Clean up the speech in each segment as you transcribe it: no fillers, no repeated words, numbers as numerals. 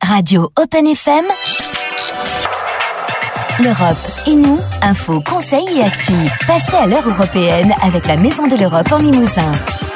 Radio Open FM. L'Europe et nous, info, conseils et actu. Passez à l'heure européenne avec la Maison de l'Europe en Limousin.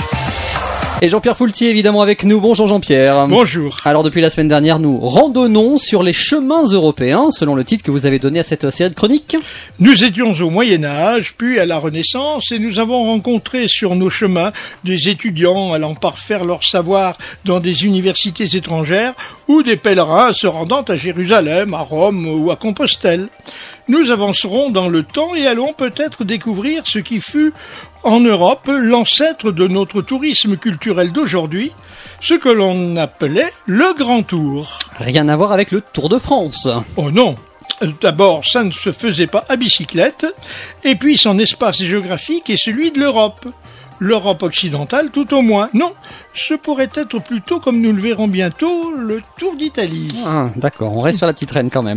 Et Jean-Pierre Foultier, évidemment, avec nous. Bonjour Jean-Pierre. Bonjour. Alors, depuis la semaine dernière, nous randonnons sur les chemins européens, selon le titre que vous avez donné à cette série de chroniques. Nous étions au Moyen-Âge, puis à la Renaissance, et nous avons rencontré sur nos chemins des étudiants allant parfaire leur savoir dans des universités étrangères ou des pèlerins se rendant à Jérusalem, à Rome ou à Compostelle. Nous avancerons dans le temps et allons peut-être découvrir ce qui fut en Europe l'ancêtre de notre tourisme culturel d'aujourd'hui, ce que l'on appelait le Grand Tour. Rien à voir avec le Tour de France. Oh non! D'abord, ça ne se faisait pas à bicyclette, et puis son espace géographique est celui de l'Europe. L'Europe occidentale tout au moins. Non, ce pourrait être plutôt, comme nous le verrons bientôt, le Tour d'Italie. Ah, d'accord, on reste sur la petite reine quand même.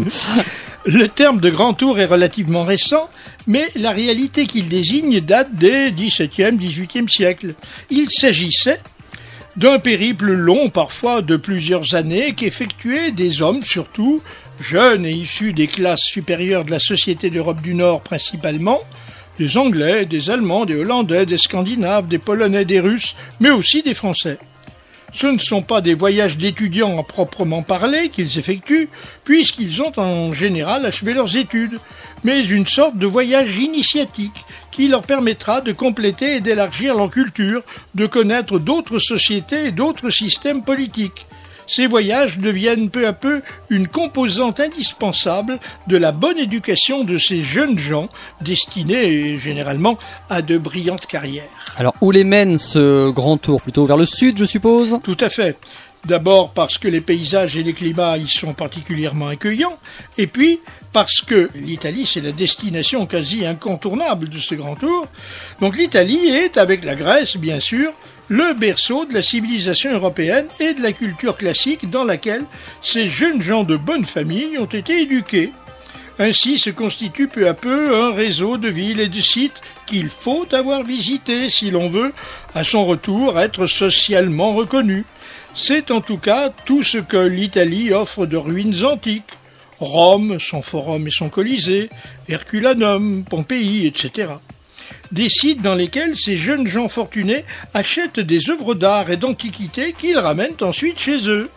Le terme de Grand Tour est relativement récent, mais la réalité qu'il désigne date des XVIIe, XVIIIe siècles. Il s'agissait d'un périple long, parfois de plusieurs années, qu'effectuaient des hommes surtout, jeunes et issus des classes supérieures de la société d'Europe du Nord principalement, des Anglais, des Allemands, des Hollandais, des Scandinaves, des Polonais, des Russes, mais aussi des Français. Ce ne sont pas des voyages d'étudiants à proprement parler qu'ils effectuent, puisqu'ils ont en général achevé leurs études, mais une sorte de voyage initiatique qui leur permettra de compléter et d'élargir leur culture, de connaître d'autres sociétés et d'autres systèmes politiques. Ces voyages deviennent peu à peu une composante indispensable de la bonne éducation de ces jeunes gens, destinés généralement à de brillantes carrières. Alors, où les mène ce grand tour? Plutôt vers le sud, je suppose? Tout à fait. D'abord parce que les paysages et les climats y sont particulièrement accueillants, et puis parce que l'Italie, c'est la destination quasi incontournable de ce grand tour. Donc l'Italie est, avec la Grèce bien sûr, le berceau de la civilisation européenne et de la culture classique dans laquelle ces jeunes gens de bonne famille ont été éduqués. Ainsi se constitue peu à peu un réseau de villes et de sites qu'il faut avoir visités si l'on veut, à son retour, être socialement reconnu. C'est en tout cas tout ce que l'Italie offre de ruines antiques. Rome, son forum et son Colisée, Herculanum, Pompéi, etc. Des sites dans lesquels ces jeunes gens fortunés achètent des œuvres d'art et d'antiquité qu'ils ramènent ensuite chez eux.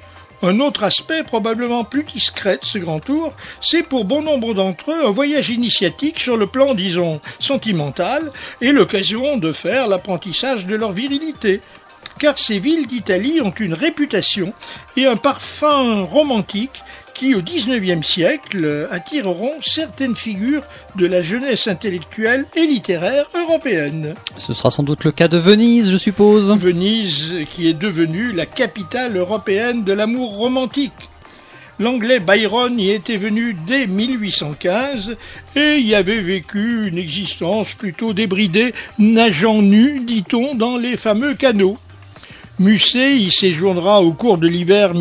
Un autre aspect probablement plus discret de ce grand tour, c'est pour bon nombre d'entre eux un voyage initiatique sur le plan, disons, sentimental et l'occasion de faire l'apprentissage de leur virilité. Car ces villes d'Italie ont une réputation et un parfum romantique qui, au XIXe siècle, attireront certaines figures de la jeunesse intellectuelle et littéraire européenne. Ce sera sans doute le cas de Venise, je suppose. Venise, qui est devenue la capitale européenne de l'amour romantique. L'anglais Byron y était venu dès 1815 et y avait vécu une existence plutôt débridée, nageant nu, dit-on, dans les fameux canaux. Musset y séjournera au cours de l'hiver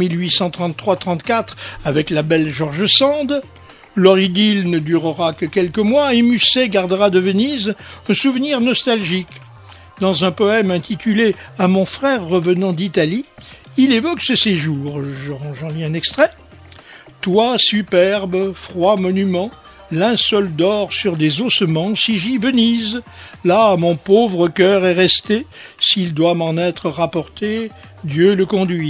1833-34 avec la belle George Sand. Leur idylle ne durera que quelques mois et Musset gardera de Venise un souvenir nostalgique. Dans un poème intitulé « À mon frère revenant d'Italie », il évoque ce séjour. J'en lis un extrait. « Toi, superbe, froid monument, linceul d'or sur des ossements, si j'y Venise, là mon pauvre cœur est resté, s'il doit m'en être rapporté, Dieu le conduise. »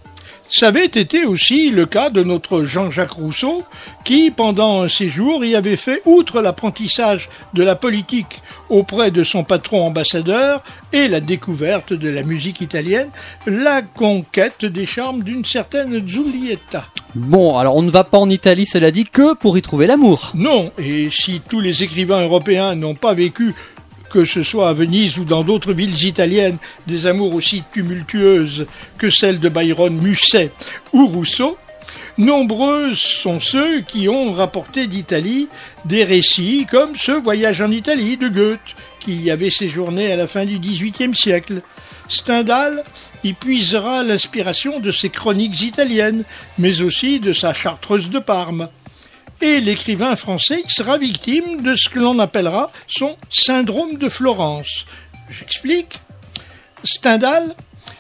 Ça avait été aussi le cas de notre Jean-Jacques Rousseau, qui, pendant un séjour, y avait fait, outre l'apprentissage de la politique auprès de son patron ambassadeur et la découverte de la musique italienne, la conquête des charmes d'une certaine Giulietta. Bon, alors on ne va pas en Italie, cela dit, que pour y trouver l'amour. Non, et si tous les écrivains européens n'ont pas vécu, que ce soit à Venise ou dans d'autres villes italiennes, des amours aussi tumultueuses que celles de Byron, Musset ou Rousseau, nombreux sont ceux qui ont rapporté d'Italie des récits comme ce Voyage en Italie de Goethe, qui y avait séjourné à la fin du XVIIIe siècle. Stendhal y puisera l'inspiration de ses chroniques italiennes, mais aussi de sa Chartreuse de Parme. Et l'écrivain français sera victime de ce que l'on appellera son syndrome de Florence. J'explique. Stendhal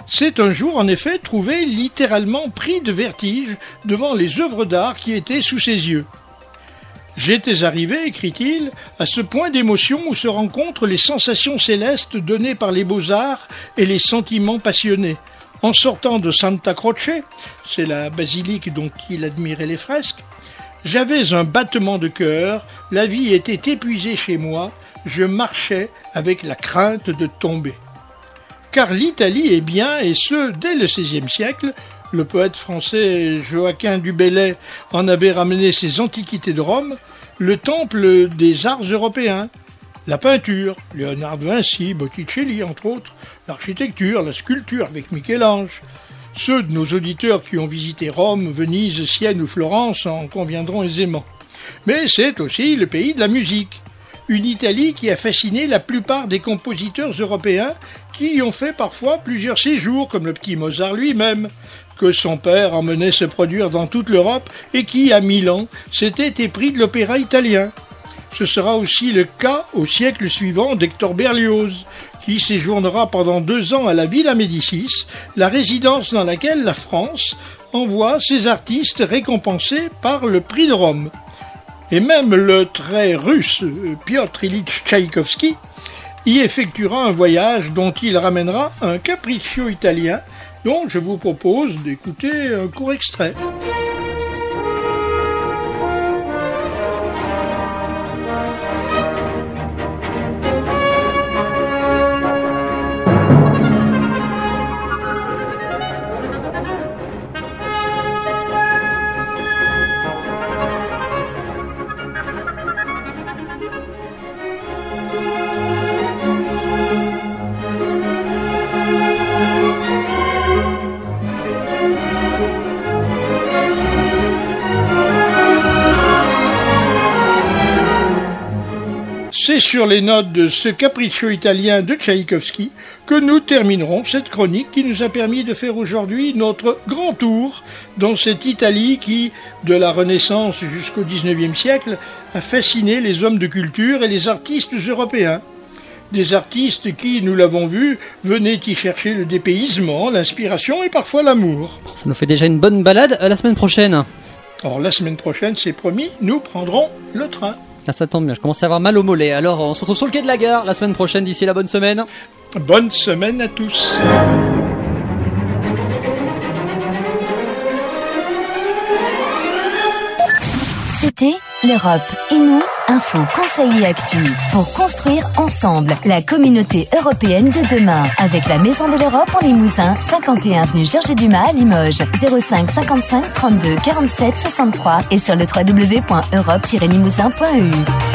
s'est un jour en effet trouvé littéralement pris de vertige devant les œuvres d'art qui étaient sous ses yeux. J'étais arrivé, écrit-il, à ce point d'émotion où se rencontrent les sensations célestes données par les beaux-arts et les sentiments passionnés. En sortant de Santa Croce, c'est la basilique dont il admirait les fresques, j'avais un battement de cœur, la vie était épuisée chez moi, je marchais avec la crainte de tomber. Car l'Italie est bien, et ce, dès le XVIe siècle, le poète français Joaquin du Bellay en avait ramené ses antiquités de Rome, le temple des arts européens. La peinture, Léonard de Vinci, Botticelli entre autres, l'architecture, la sculpture avec Michel-Ange. Ceux de nos auditeurs qui ont visité Rome, Venise, Sienne ou Florence en conviendront aisément. Mais c'est aussi le pays de la musique. Une Italie qui a fasciné la plupart des compositeurs européens qui y ont fait parfois plusieurs séjours, comme le petit Mozart lui-même, que son père emmenait se produire dans toute l'Europe et qui, à Milan, s'était épris de l'opéra italien. Ce sera aussi le cas au siècle suivant d'Hector Berlioz, qui séjournera pendant 2 ans à la Villa Médicis, la résidence dans laquelle la France envoie ses artistes récompensés par le prix de Rome. Et même le très russe Piotr Ilyich Tchaïkovski y effectuera un voyage dont il ramènera un capriccio italien dont je vous propose d'écouter un court extrait. C'est sur les notes de ce capriccio italien de Tchaïkovski que nous terminerons cette chronique qui nous a permis de faire aujourd'hui notre grand tour dans cette Italie qui, de la Renaissance jusqu'au XIXe siècle, a fasciné les hommes de culture et les artistes européens. Des artistes qui, nous l'avons vu, venaient y chercher le dépaysement, l'inspiration et parfois l'amour. Ça nous fait déjà une bonne balade la semaine prochaine. Or, la semaine prochaine, c'est promis, nous prendrons le train. Ah, ça tombe bien, je commence à avoir mal au mollet. Alors, on se retrouve sur le quai de la gare la semaine prochaine. D'ici là, bonne semaine. Bonne semaine à tous. C'était l'Europe et nous, info, conseils et actu. Pour construire ensemble la communauté européenne de demain. Avec la Maison de l'Europe en Limousin, 51 avenue Georges Dumas à Limoges. 05 55 32 47 63 et sur le www.europe-limousin.eu.